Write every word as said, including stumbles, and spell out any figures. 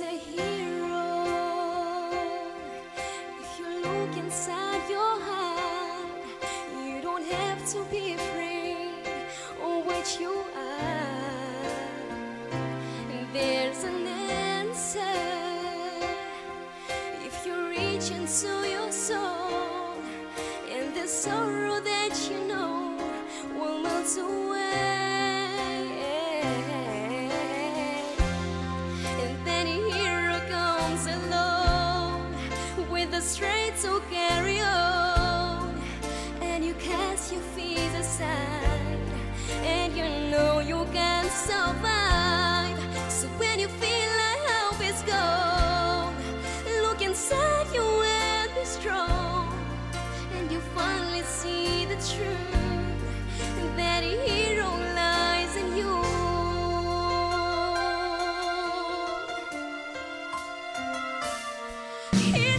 a hero if you look inside your heart. You don't have to be afraid of what you are. There's an answer if you reach into your soul, and the sorrow that you know will melt away. And then a hero comes along with the strength to carry on, and you cast your fears aside, and you know you can survive. So when you feel like hope is gone, look inside you and be strong, and you finally see the truth, that a hero lies in you. Hero